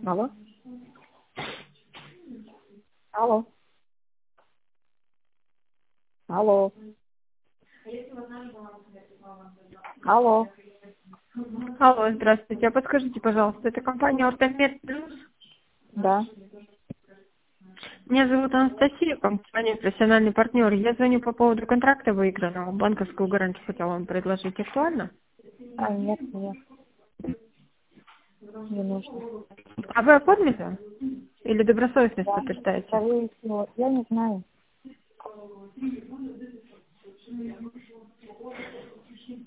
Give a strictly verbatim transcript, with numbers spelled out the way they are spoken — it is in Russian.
Алло. Алло. Алло. Алло. Алло, здравствуйте. А подскажите, пожалуйста, это компания Ортомед Плюс? Да. Меня зовут Анастасия, компания профессиональный партнер. Я звоню по поводу контракта выигранного. Банковскую гарантию хотела вам предложить. Актуально? А, нет, нет. Не нужно. А вы оформите? Или добросовестность Да. подтверждаете? Скорее всего. Я не знаю.